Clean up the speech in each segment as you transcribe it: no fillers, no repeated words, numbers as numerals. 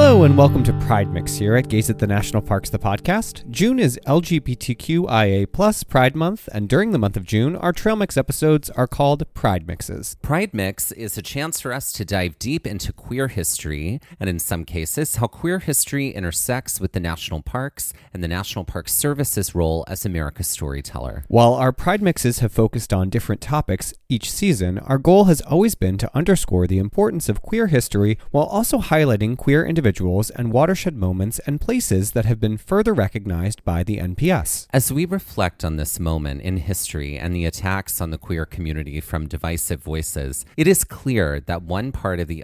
Hello and welcome to Pride Mix here at Gaze at the National Parks, the podcast. June is LGBTQIA plus Pride Month, and during the month of June, our Trail Mix episodes are called Pride Mixes. Pride Mix is a chance for us to dive deep into queer history, and in some cases, how queer history intersects with the national parks and the National Park Service's role as America's storyteller. While our Pride Mixes have focused on different topics each season, our goal has always been to underscore the importance of queer history while also highlighting queer individuals and watershed moments and places that have been further recognized by the NPS. As we reflect on this moment in history and the attacks on the queer community from divisive voices, it is clear that one part of the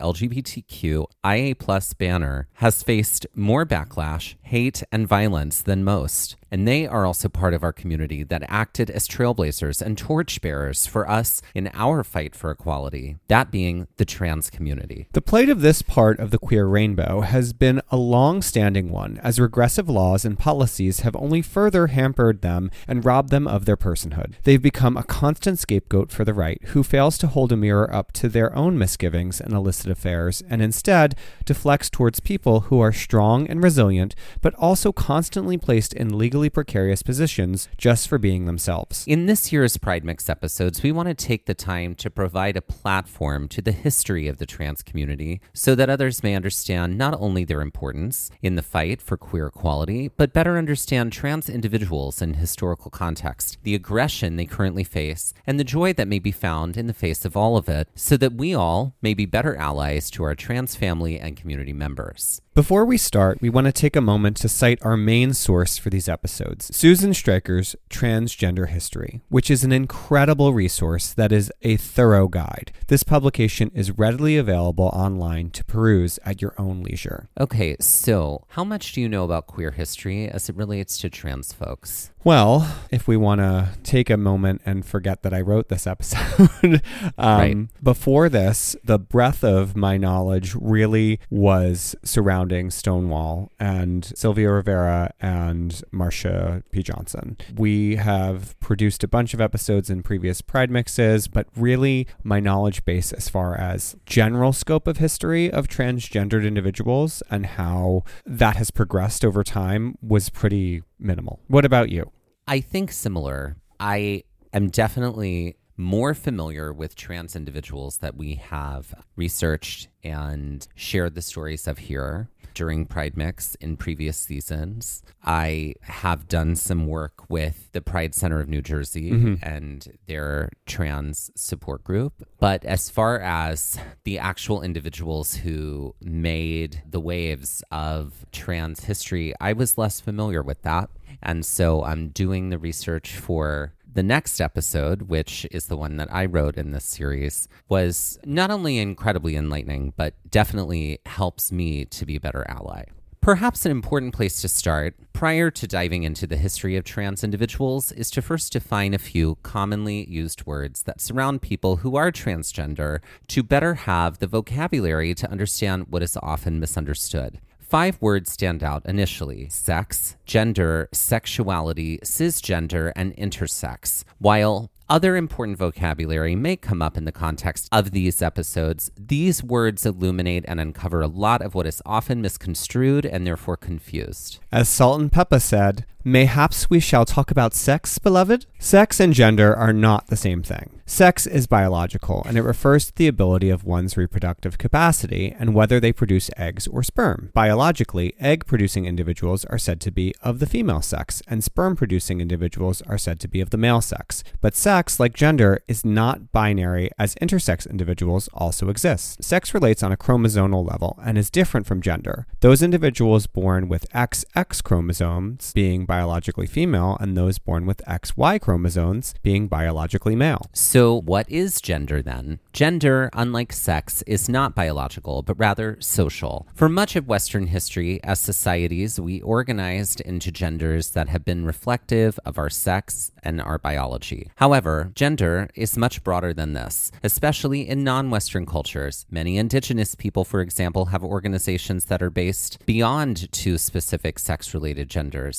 LGBTQIA+ banner has faced more backlash, hate, and violence than most. And they are also part of our community that acted as trailblazers and torchbearers for us in our fight for equality, that being the trans community. The plight of this part of the queer rainbow has been a long-standing one, as regressive laws and policies have only further hampered them and robbed them of their personhood. They've become a constant scapegoat for the right, who fails to hold a mirror up to their own misgivings and illicit affairs, and instead deflects towards people who are strong and resilient, but also constantly placed in legally precarious positions just for being themselves. In this year's Pride Mix episodes, we want to take the time to provide a platform to the history of the trans community so that others may understand not only their importance in the fight for queer equality, but better understand trans individuals in historical context, the aggression they currently face, and the joy that may be found in the face of all of it, so that we all may be better allies to our trans family and community members. Before we start, we want to take a moment to cite our main source for these episodes, Susan Stryker's Transgender History, which is an incredible resource that is a thorough guide. This publication is readily available online to peruse at your own leisure. Okay, so how much do you know about queer history as it relates to trans folks? Well, if we want to take a moment and forget that I wrote this episode, Right. Before this, the breadth of my knowledge really was surrounding Stonewall and Sylvia Rivera and Marsha P. Johnson. We have produced a bunch of episodes in previous Pride Mixes, but really my knowledge base as far as general scope of history of transgendered individuals and how that has progressed over time was pretty minimal. What about you? I think similar. I am definitely more familiar with trans individuals that we have researched and shared the stories of here during Pride Mix in previous seasons. I have done some work with the Pride Center of New Jersey and their trans support group. But as far as the actual individuals who made the waves of trans history, I was less familiar with that. And so I'm doing the research for the next episode, which is the one that I wrote in this series, was not only incredibly enlightening, but definitely helps me to be a better ally. Perhaps an important place to start, prior to diving into the history of trans individuals, is to first define a few commonly used words that surround people who are transgender to better have the vocabulary to understand what is often misunderstood. 5 words stand out initially: sex, gender, sexuality, cisgender, and intersex. While other important vocabulary may come up in the context of these episodes, these words illuminate and uncover a lot of what is often misconstrued and therefore confused. As Salt and Peppa said, "Mayhaps we shall talk about sex, beloved?" Sex and gender are not the same thing. Sex is biological, and it refers to the ability of one's reproductive capacity and whether they produce eggs or sperm. Biologically, egg-producing individuals are said to be of the female sex, and sperm-producing individuals are said to be of the male sex. But sex, like gender, is not binary, as intersex individuals also exist. Sex relates on a chromosomal level and is different from gender. Those individuals born with XX chromosomes being biologically female, and those born with XY chromosomes being biologically male. So what is gender then? Gender, unlike sex, is not biological, but rather social. For much of Western history, as societies, we organized into genders that have been reflective of our sex and our biology. However, gender is much broader than this, especially in non-Western cultures. Many indigenous people, for example, have organizations that are based beyond two specific sex-related genders. Sex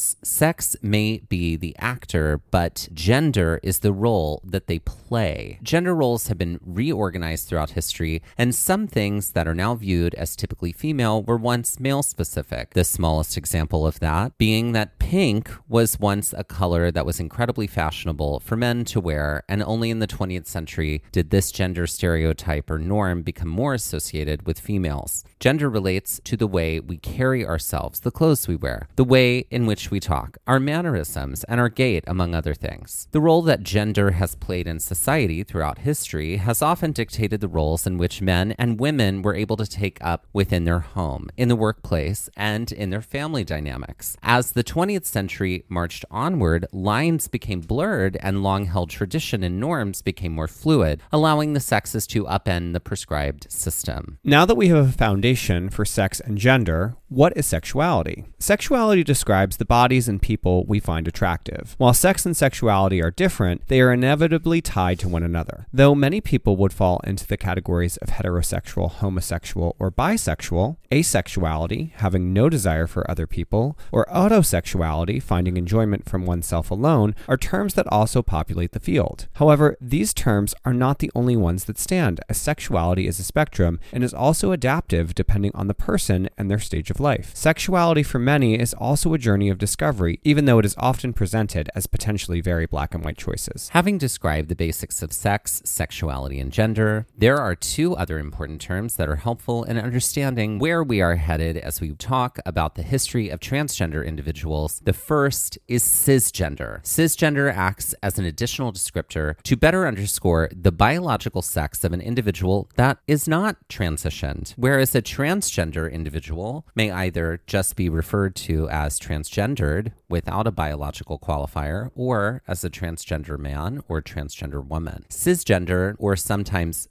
Sex may be the actor, but gender is the role that they play. Gender roles have been reorganized throughout history, and some things that are now viewed as typically female were once male-specific. The smallest example of that being that pink was once a color that was incredibly fashionable for men to wear, and only in the 20th century did this gender stereotype or norm become more associated with females. Gender relates to the way we carry ourselves, the clothes we wear, the way in which we talk, our mannerisms, and our gait, among other things. The role that gender has played in society throughout history has often dictated the roles in which men and women were able to take up within their home, in the workplace, and in their family dynamics. As the 20th century marched onward, lines became blurred and long-held tradition and norms became more fluid, allowing the sexes to upend the prescribed system. Now that we have a foundation for sex and gender, what is sexuality? Sexuality describes the bodies and people we find attractive. While sex and sexuality are different, they are inevitably tied to one another. Though many people would fall into the categories of heterosexual, homosexual, or bisexual, asexuality, having no desire for other people, or autosexuality, finding enjoyment from oneself alone, are terms that also populate the field. However, these terms are not the only ones that stand, as sexuality is a spectrum and is also adaptive depending on the person and their stage of life. Sexuality for many is also a journey of discovery, even though it is often presented as potentially very black and white choices. Having described the basics of sex, sexuality, and gender, there are two other important terms that are helpful in understanding where we are headed as we talk about the history of transgender individuals. The first is cisgender. Cisgender acts as an additional descriptor to better underscore the biological sex of an individual that is not transitioned, whereas a transgender individual may either just be referred to as transgendered without a biological qualifier or as a transgender man or transgender woman. Cisgender, or sometimes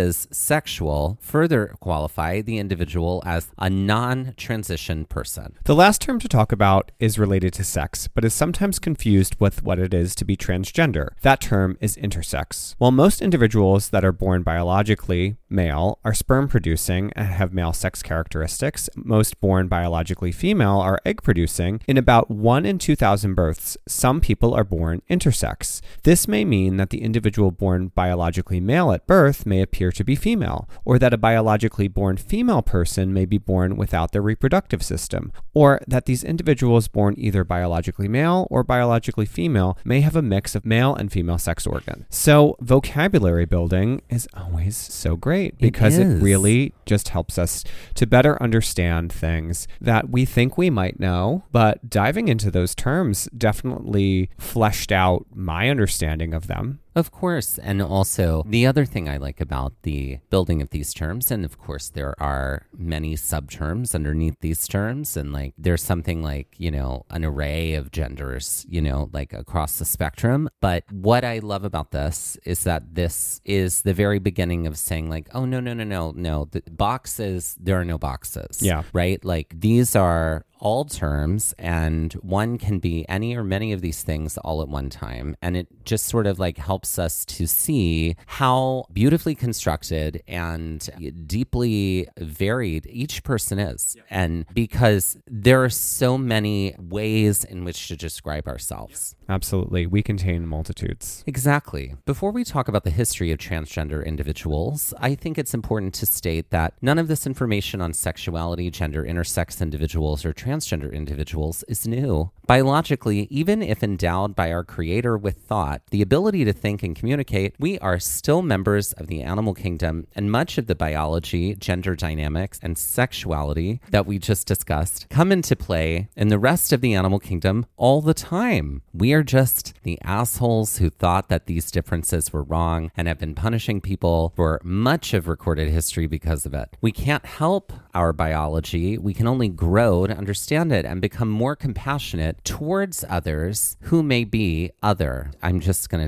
cissexual, further qualify the individual as a non-transition person. The last term to talk about is related to sex, but is sometimes confused with what it is to be transgender. That term is intersex. While most individuals that are born biologically male are sperm-producing and have male sex characteristics, most born biologically female are egg-producing. In about 1 in 2,000 births, some people are born intersex. This may mean that the individual born biologically male at birth may appear to be female, or that a biologically born female person may be born without their reproductive system, or that these individuals born either biologically male or biologically female may have a mix of male and female sex organ. So vocabulary building is always so great because it really just helps us to better understand things that we think we might know, but diving into those terms definitely fleshed out my understanding of them. Of course. And also, the other thing I like about the building of these terms, and of course, there are many subterms underneath these terms, and like there's something like, an array of genders, like across the spectrum. But what I love about this is that this is the very beginning of saying like, oh, no, the boxes, there are no boxes. Yeah. Right? Like these are all terms, and one can be any or many of these things all at one time. And it just sort of like helps us to see how beautifully constructed and deeply varied each person is. Yeah. And because there are so many ways in which to describe ourselves. Absolutely. We contain multitudes. Exactly. Before we talk about the history of transgender individuals, I think it's important to state that none of this information on sexuality, gender, intersex individuals, or transgender individuals is new. Biologically, even if endowed by our creator with thought, the ability to think and communicate, we are still members of the animal kingdom, and much of the biology, gender dynamics, and sexuality that we just discussed come into play in the rest of the animal kingdom all the time. We are just the assholes who thought that these differences were wrong and have been punishing people for much of recorded history because of it. We can't help our biology. We can only grow to understand it and become more compassionate towards others who may be other. I'm just going to take a second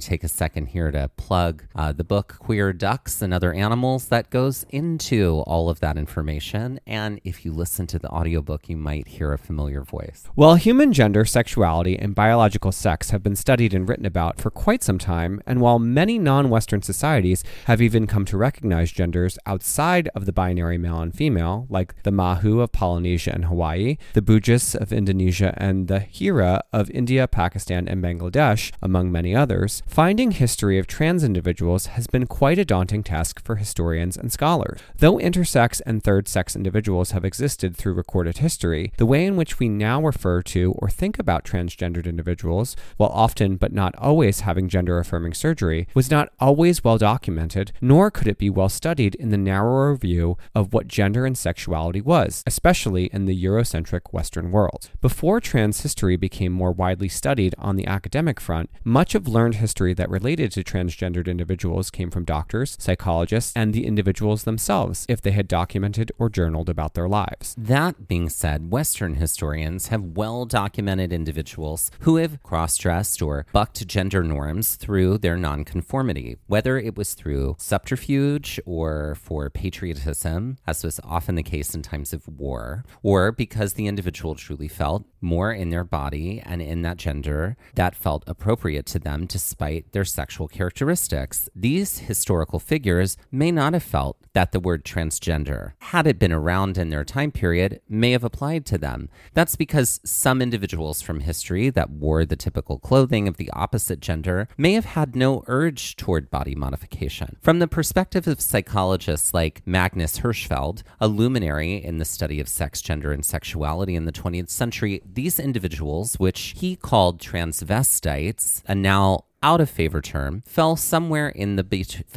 second here to plug the book Queer Ducks and Other Animals that goes into all of that information. And if you listen to the audiobook, you might hear a familiar voice. Well, human gender, sexuality, and biological sex have been studied and written about for quite some time, and while many non-Western societies have even come to recognize genders outside of the binary male and female, like the Mahu of Polynesia and Hawaii, the Bugis of Indonesia, and the Hira of India, Pakistan, and Bangladesh, among many others, finding history of trans individuals has been quite a daunting task for historians and scholars. Though intersex and third-sex individuals have existed through recorded history, the way in which we now refer to or think about transgendered individuals, while often but not always having gender-affirming surgery, was not always well documented, nor could it be well studied in the narrower view of what gender and sexuality was, especially in the Eurocentric Western world. Before trans history became more widely studied on the academic front, much of learned history that related to transgendered individuals came from doctors, psychologists, and the individuals themselves, if they had documented or journaled about their lives. That being said, Western historians have well-documented individuals who have cross-dressed or bucked gender norms through their nonconformity, whether it was through subterfuge or for patriotism, as was often the case in times of war, or because the individual truly felt more in their body and in that gender that felt appropriate to them despite their sexual characteristics. These historical figures may not have felt that the word transgender, had it been around in their time period, may have applied to them. That's because some individuals from history that wore the typical clothing of the opposite gender may have had no urge toward body modification. From the perspective of psychologists like Magnus Hirschfeld, a luminary in the study of sex, gender, and sexuality in the 20th century, these individuals, which he called transvestites, a now out of favor term, fell somewhere in the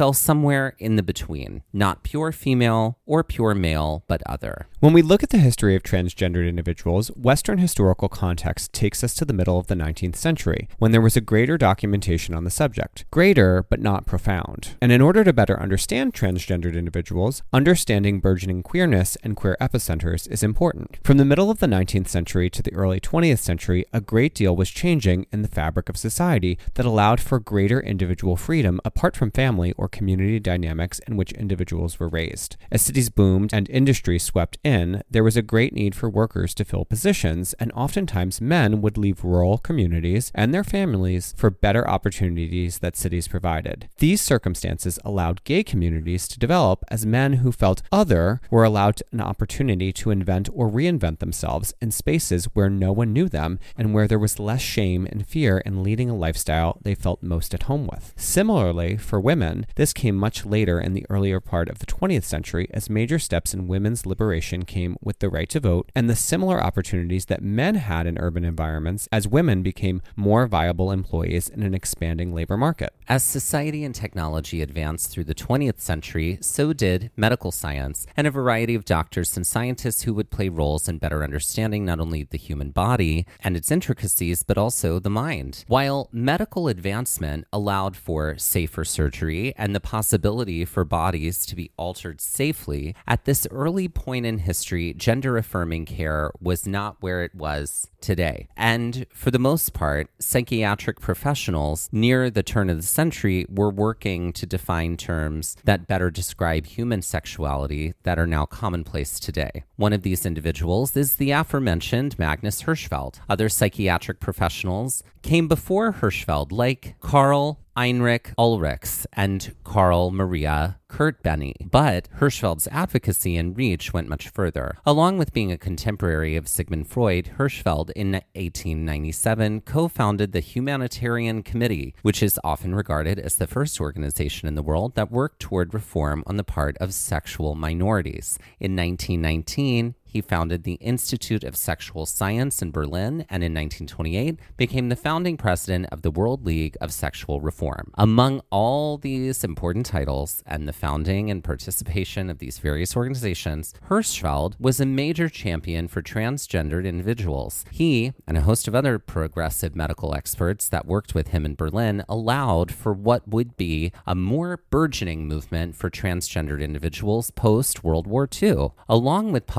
between, not pure female or pure male, but other. When we look at the history of transgendered individuals, Western historical context takes us to the middle of the 19th century, when there was a greater documentation on the subject. Greater, but not profound. And in order to better understand transgendered individuals, understanding burgeoning queerness and queer epicenters is important. From the middle of the 19th century to the early 20th century, a great deal was changing in the fabric of society that allowed for greater individual freedom apart from family or community dynamics in which individuals were raised. As cities boomed and industry swept in, there was a great need for workers to fill positions, and oftentimes men would leave rural communities and their families for better opportunities that cities provided. These circumstances allowed gay communities to develop as men who felt other were allowed an opportunity to invent or reinvent themselves in spaces where no one knew them and where there was less shame and fear in leading a lifestyle they felt most at home with. Similarly, for women, this came much later in the earlier part of the 20th century as major steps in women's liberation came with the right to vote and the similar opportunities that men had in urban environments as women became more viable employees in an expanding labor market. As society and technology advanced through the 20th century, so did medical science and a variety of doctors and scientists who would play roles in better understanding not only the human body and its intricacies, but also the mind. While medical advancement allowed for safer surgery and the possibility for bodies to be altered safely, at this early point in history, gender-affirming care was not where it was today. And for the most part, psychiatric professionals near the turn of the century were working to define terms that better describe human sexuality that are now commonplace today. One of these individuals is the aforementioned Magnus Hirschfeld. Other psychiatric professionals came before Hirschfeld, like Karl Heinrich Ulrichs and Karl Maria Kertbeny. But Hirschfeld's advocacy and reach went much further. Along with being a contemporary of Sigmund Freud, Hirschfeld in 1897 co-founded the Humanitarian Committee, which is often regarded as the first organization in the world that worked toward reform on the part of sexual minorities. In 1919, he founded the Institute of Sexual Science in Berlin, and in 1928 became the founding president of the World League of Sexual Reform. Among all these important titles and the founding and participation of these various organizations, Hirschfeld was a major champion for transgendered individuals. He, and a host of other progressive medical experts that worked with him in Berlin, allowed for what would be a more burgeoning movement for transgendered individuals post-World War II, along with publishing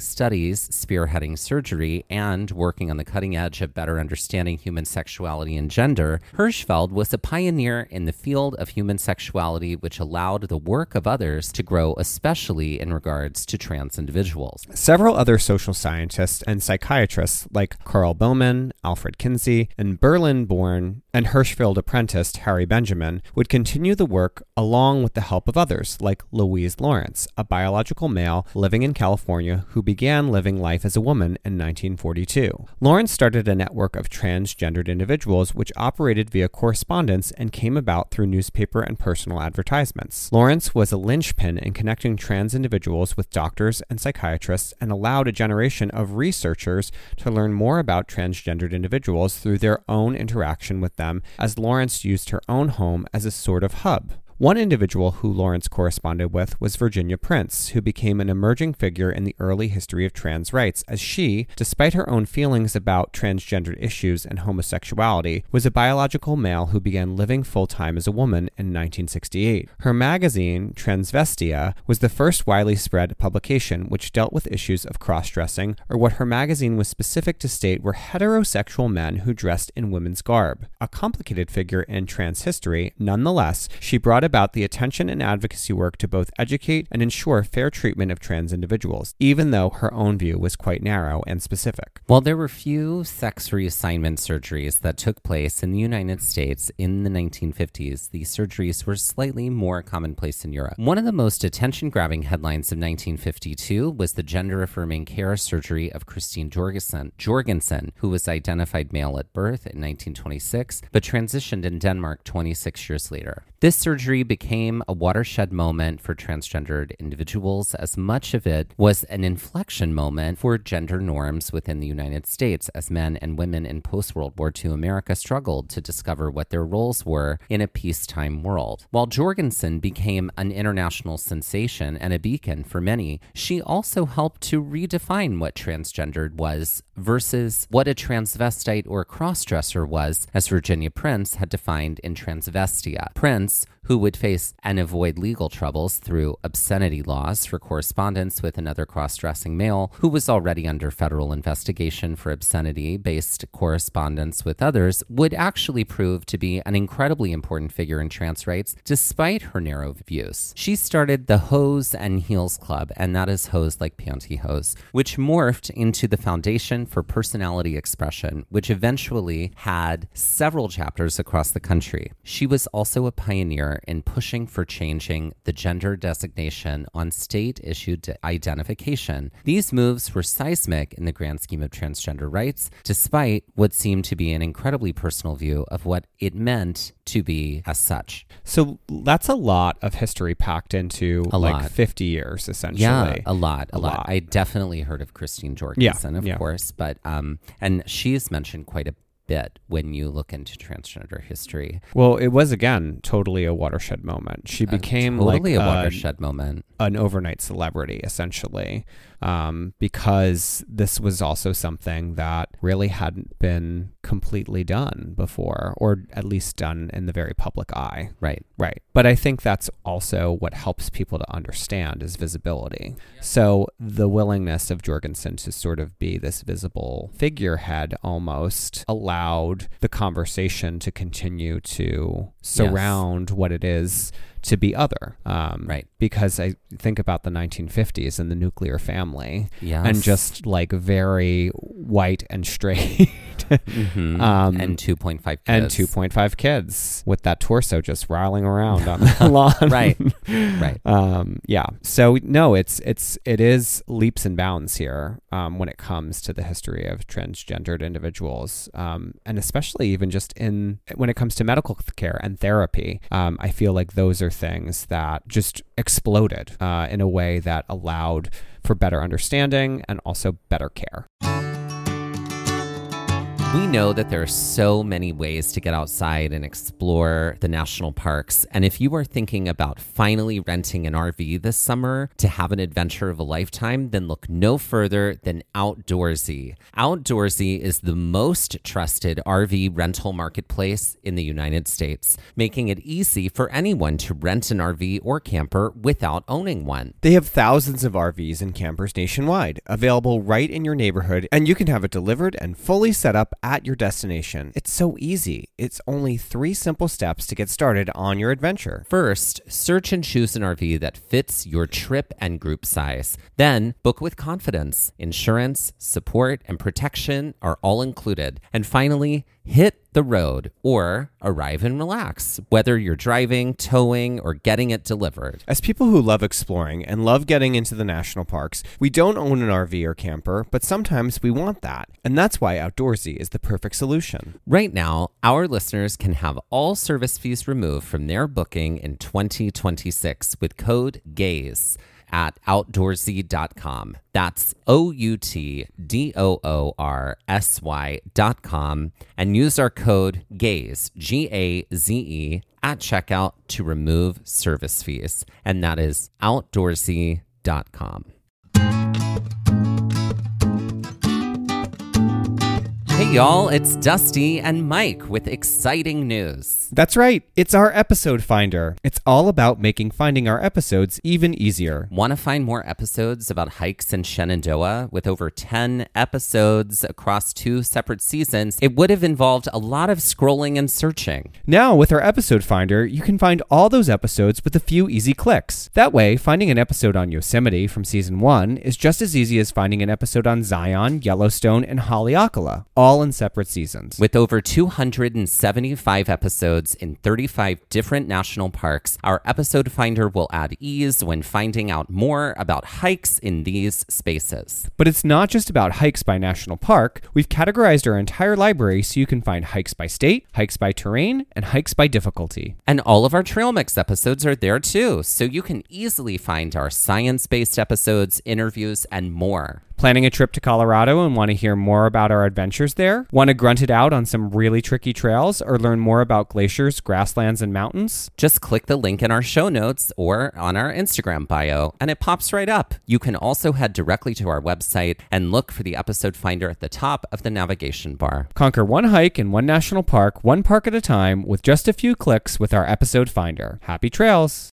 studies, spearheading surgery, and working on the cutting edge of better understanding human sexuality and gender, Hirschfeld was a pioneer in the field of human sexuality, which allowed the work of others to grow, especially in regards to trans individuals. Several other social scientists and psychiatrists like Carl Bowman, Alfred Kinsey, and Berlin-born and Hirschfeld apprenticed Harry Benjamin would continue the work along with the help of others like Louise Lawrence, a biological male living in California who began living life as a woman in 1942. Lawrence started a network of transgendered individuals which operated via correspondence and came about through newspaper and personal advertisements. Lawrence was a linchpin in connecting trans individuals with doctors and psychiatrists and allowed a generation of researchers to learn more about transgendered individuals through their own interaction with them, as Lawrence used her own home as a sort of hub. One individual who Lawrence corresponded with was Virginia Prince, who became an emerging figure in the early history of trans rights, as she, despite her own feelings about transgendered issues and homosexuality, was a biological male who began living full-time as a woman in 1968. Her magazine, Transvestia, was the first widely spread publication which dealt with issues of cross-dressing, or what her magazine was specific to state were heterosexual men who dressed in women's garb. A complicated figure in trans history, nonetheless, she brought about the attention and advocacy work to both educate and ensure fair treatment of trans individuals, even though her own view was quite narrow and specific. While there were few sex reassignment surgeries that took place in the United States in the 1950s, these surgeries were slightly more commonplace in Europe. One of the most attention-grabbing headlines of 1952 was the gender-affirming care surgery of Christine Jorgensen, who was identified male at birth in 1926, but transitioned in Denmark 26 years later. This surgery became a watershed moment for transgendered individuals, as much of it was an inflection moment for gender norms within the United States, as men and women in post-World War II America struggled to discover what their roles were in a peacetime world. While Jorgensen became an international sensation and a beacon for many, she also helped to redefine what transgendered was versus what a transvestite or crossdresser was, as Virginia Prince had defined in Transvestia. Prince, who would face and avoid legal troubles through obscenity laws for correspondence with another cross-dressing male who was already under federal investigation for obscenity-based correspondence with others, would actually prove to be an incredibly important figure in trans rights despite her narrow views. She started the Hose and Heels Club, and that is hose like pantyhose, which morphed into the Foundation for Personality Expression, which eventually had several chapters across the country. She was also a pioneer in pushing for changing the gender designation on state-issued identification. These moves were seismic in the grand scheme of transgender rights, despite what seemed to be an incredibly personal view of what it meant to be as such. So that's a lot of history packed into 50 years, essentially. Yeah, a lot. I definitely heard of Christine Jorgensen, of course, but and she's mentioned quite a bit when you look into transgender history. Well, it was, again, totally a watershed moment. She became totally a watershed moment. An overnight celebrity, essentially, because this was also something that really hadn't been completely done before, or at least done in the very public eye. Right. But I think that's also what helps people to understand is visibility. So the willingness of Jorgensen to sort of be this visible figurehead almost allowed the conversation to continue to surround what it is to be other. Right. Because I think about the 1950s and the nuclear family, yes, and just like very white and straight. Mm-hmm. And 2.5 kids. And 2.5 kids with that torso just rolling around on the lawn. Right. Yeah. So no, it is leaps and bounds here when it comes to the history of transgendered individuals, and especially even just when it comes to medical care and therapy. I feel like those are things that just exploded in a way that allowed for better understanding and also better care. We know that there are so many ways to get outside and explore the national parks. And if you are thinking about finally renting an RV this summer to have an adventure of a lifetime, then look no further than Outdoorsy. Outdoorsy is the most trusted RV rental marketplace in the United States, making it easy for anyone to rent an RV or camper without owning one. They have thousands of RVs and campers nationwide, available right in your neighborhood, and you can have it delivered and fully set up at your destination. It's so easy. It's only 3 simple steps to get started on your adventure. First, search and choose an RV that fits your trip and group size. Then, book with confidence. Insurance, support, and protection are all included. And finally, hit the road or arrive and relax, whether you're driving, towing, or getting it delivered. As people who love exploring and love getting into the national parks, we don't own an RV or camper, but sometimes we want that. And that's why Outdoorsy is the perfect solution. Right now, our listeners can have all service fees removed from their booking in 2026 with code GAZE at outdoorsy.com. That's outdoorsy.com, and use our code GAZE, GAZE, at checkout to remove service fees. And that is outdoorsy.com. Hey y'all, it's Dusty and Mike with exciting news. That's right, it's our episode finder. It's all about making finding our episodes even easier. Want to find more episodes about hikes in Shenandoah? With over 10 episodes across 2 separate seasons, it would have involved a lot of scrolling and searching. Now, with our episode finder, you can find all those episodes with a few easy clicks. That way, finding an episode on Yosemite from season 1 is just as easy as finding an episode on Zion, Yellowstone, and Haleakala, all in separate seasons. With over 275 episodes in 35 different national parks, our episode finder will add ease when finding out more about hikes in these spaces. But it's not just about hikes by national park. We've categorized our entire library so you can find hikes by state, hikes by terrain, and hikes by difficulty. And all of our Trail Mix episodes are there too, so you can easily find our science-based episodes, interviews, and more. Planning a trip to Colorado and want to hear more about our adventures there? Want to grunt it out on some really tricky trails or learn more about glaciers, grasslands, and mountains? Just click the link in our show notes or on our Instagram bio, and it pops right up. You can also head directly to our website and look for the episode finder at the top of the navigation bar. Conquer one hike in one national park, one park at a time, with just a few clicks with our episode finder. Happy trails!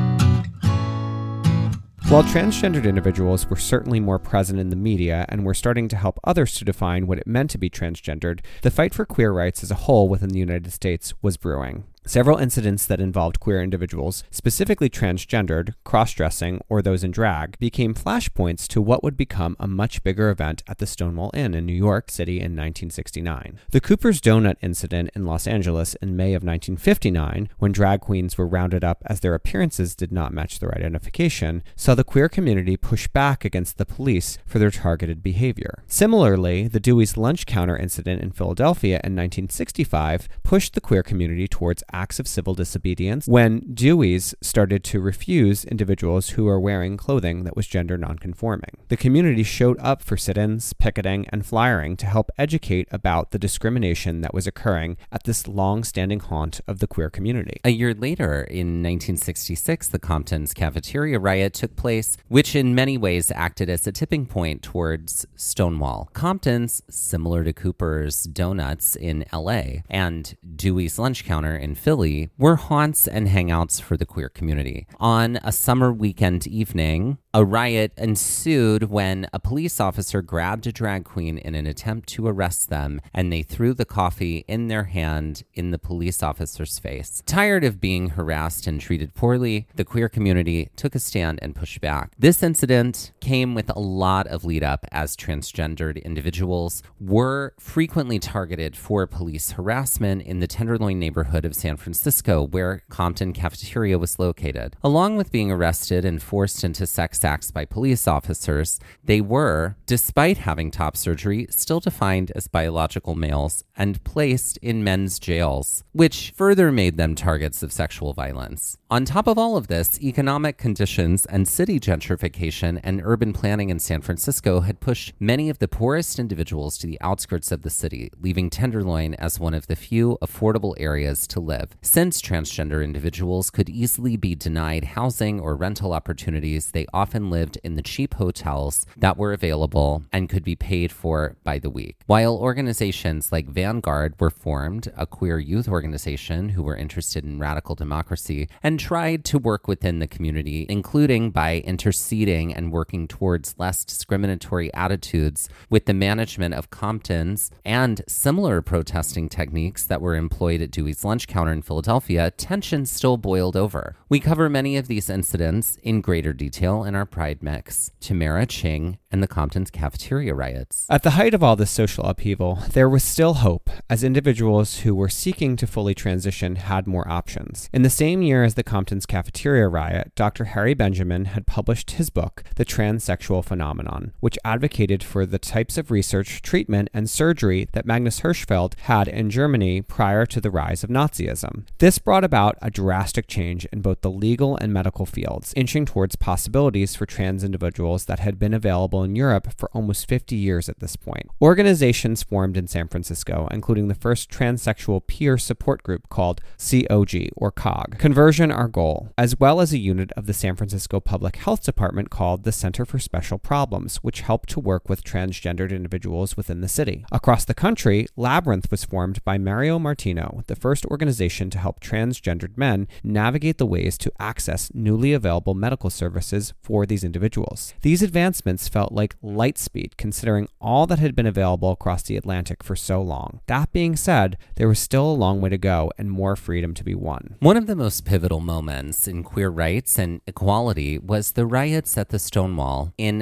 While transgendered individuals were certainly more present in the media and were starting to help others to define what it meant to be transgendered, the fight for queer rights as a whole within the United States was brewing. Several incidents that involved queer individuals, specifically transgendered, cross-dressing, or those in drag, became flashpoints to what would become a much bigger event at the Stonewall Inn in New York City in 1969. The Cooper's Donut incident in Los Angeles in May of 1959, when drag queens were rounded up as their appearances did not match their identification, saw the queer community push back against the police for their targeted behavior. Similarly, the Dewey's Lunch Counter incident in Philadelphia in 1965 pushed the queer community towards acts of civil disobedience when Dewey's started to refuse individuals who are wearing clothing that was gender nonconforming. The community showed up for sit-ins, picketing, and flyering to help educate about the discrimination that was occurring at this long-standing haunt of the queer community. A year later, in 1966, the Compton's cafeteria riot took place, which in many ways acted as a tipping point towards Stonewall. Compton's, similar to Cooper's Donuts in LA and Dewey's Lunch Counter in Philly, were haunts and hangouts for the queer community. On a summer weekend evening, a riot ensued when a police officer grabbed a drag queen in an attempt to arrest them, and they threw the coffee in their hand in the police officer's face. Tired of being harassed and treated poorly, the queer community took a stand and pushed back. This incident came with a lot of lead up as transgendered individuals were frequently targeted for police harassment in the Tenderloin neighborhood of San Francisco, where Compton Cafeteria was located. Along with being arrested and forced into sex acts by police officers, they were, despite having top surgery, still defined as biological males and placed in men's jails, which further made them targets of sexual violence. On top of all of this, economic conditions and city gentrification and urban planning in San Francisco had pushed many of the poorest individuals to the outskirts of the city, leaving Tenderloin as one of the few affordable areas to live. Since transgender individuals could easily be denied housing or rental opportunities, they often lived in the cheap hotels that were available and could be paid for by the week. While organizations like Vanguard were formed, a queer youth organization who were interested in radical democracy, and tried to work within the community, including by interceding and working towards less discriminatory attitudes with the management of Compton's and similar protesting techniques that were employed at Dewey's Lunch Counter in Philadelphia, tension still boiled over. We cover many of these incidents in greater detail in our Pride Mix, Tamara Ching and the Compton's cafeteria riots. At the height of all this social upheaval, there was still hope, as individuals who were seeking to fully transition had more options. In the same year as the Compton's cafeteria riot, Dr. Harry Benjamin had published his book, The Transsexual Phenomenon, which advocated for the types of research, treatment, and surgery that Magnus Hirschfeld had in Germany prior to the rise of Nazism. This brought about a drastic change in both the legal and medical fields, inching towards possibilities for trans individuals that had been available in Europe for almost 50 years at this point. Organizations formed in San Francisco, including the first transsexual peer support group called COG, or COG, Conversion Our Goal, as well as a unit of the San Francisco Public Health Department called the Center for Special Problems, which helped to work with transgendered individuals within the city. Across the country, Labyrinth was formed by Mario Martino, the first organization to help transgendered men navigate the ways to access newly available medical services for these individuals. These advancements felt like light speed considering all that had been available across the Atlantic for so long. That being said, there was still a long way to go and more freedom to be won. One of the most pivotal moments in queer rights and equality was the riots at the Stonewall in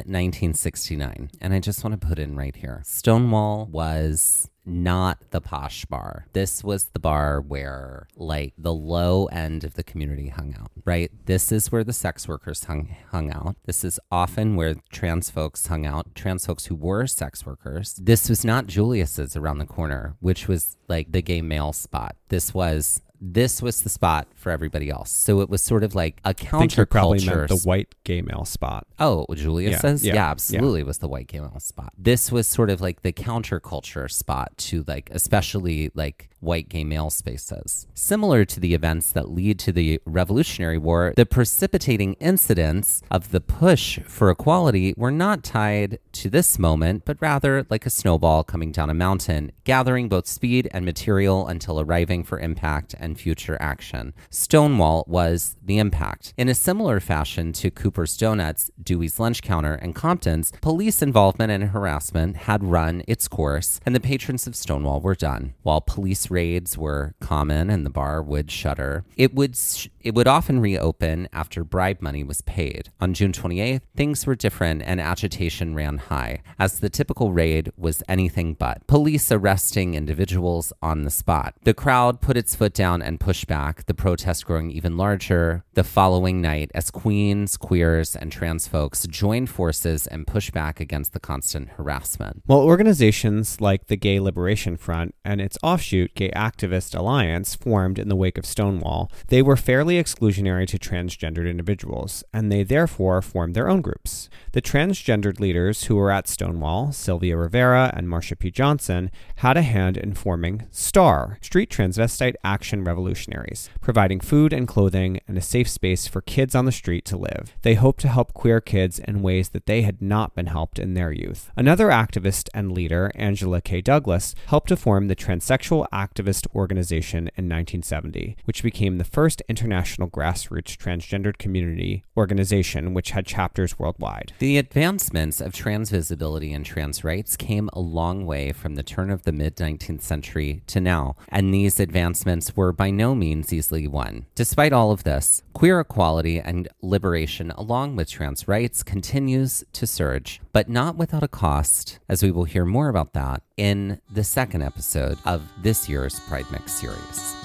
1969. And I just want to put in right here, Stonewall was not the posh bar. This was the bar where, like, the low end of the community hung out, right? This is where the sex workers hung out. This is often where trans folks hung out, trans folks who were sex workers. This was not Julius's around the corner, which was like the gay male spot. This was the spot for everybody else. So it was sort of like a counterculture. I think you probably meant the white gay male spot. Oh, Julius says? Yeah, absolutely. Was the white gay male spot. This was sort of like the counterculture spot to, like, especially like white gay male spaces. Similar to the events that lead to the Revolutionary War, the precipitating incidents of the push for equality were not tied to this moment, but rather like a snowball coming down a mountain, gathering both speed and material until arriving for impact and future action. Stonewall was the impact. In a similar fashion to Cooper's Donuts, Dewey's Lunch Counter, and Compton's, police involvement and harassment had run its course, and the patrons of Stonewall were done. While police raids were common and the bar would shutter, it would often reopen after bribe money was paid. On June 28th, things were different and agitation ran high, as the typical raid was anything but. Police arresting individuals on the spot. The crowd put its foot down and pushed back, the protest growing even larger the following night as queens, queers, and trans folks joined forces and pushed back against the constant harassment. While organizations like the Gay Liberation Front and its offshoot, Gay Activist Alliance, formed in the wake of Stonewall, they were fairly exclusionary to transgendered individuals, and they therefore formed their own groups. The transgendered leaders who were at Stonewall, Sylvia Rivera and Marsha P. Johnson, had a hand in forming STAR, Street Transvestite Action Revolutionaries, providing food and clothing and a safe space for kids on the street to live. They hoped to help queer kids in ways that they had not been helped in their youth. Another activist and leader, Angela K. Douglas, helped to form the Transsexual Activist Organization in 1970, which became the first international grassroots transgendered community organization which had chapters worldwide. The advancements of trans visibility and trans rights came a long way from the turn of the mid-19th century to now, and these advancements were by no means easily won. Despite all of this, queer equality and liberation along with trans rights continues to surge, but not without a cost, as we will hear more about that in the second episode of this year's Pride Mix series.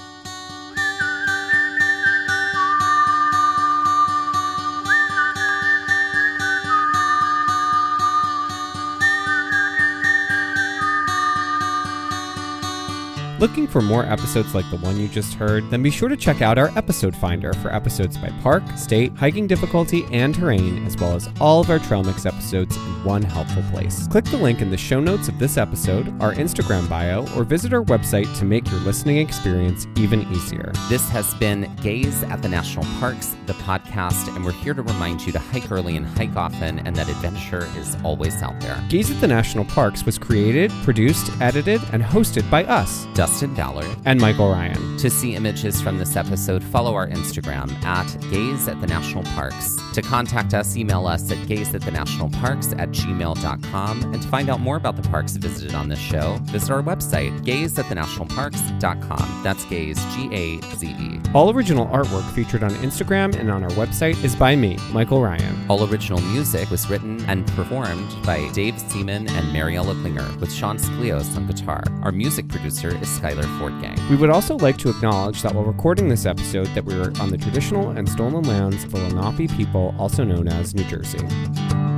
Looking for more episodes like the one you just heard? Then be sure to check out our episode finder for episodes by park, state, hiking difficulty, and terrain, as well as all of our Trail Mix episodes in one helpful place. Click the link in the show notes of this episode, our Instagram bio, or visit our website to make your listening experience even easier. This has been Gaze at the National Parks, the podcast, and we're here to remind you to hike early and hike often, and that adventure is always out there. Gaze at the National Parks was created, produced, edited, and hosted by us, Dustin Ballard and Michael Ryan. To see images from this episode, follow our Instagram at Gaze at the National Parks. To contact us, email us at gazeatthenationalparks@gmail.com. And to find out more about the parks visited on this show, visit our website, gazeatthenationalparks.com. That's Gaze, G-A-Z-E. All original artwork featured on Instagram and on our website is by me, Michael Ryan. All original music was written and performed by Dave Seaman and Mariella Klinger, with Sean Sklios on guitar. Our music producer is Skylar Fortgang. We would also like to acknowledge that while recording this episode that we were on the traditional and stolen lands of the Lenape people, also known as New Jersey.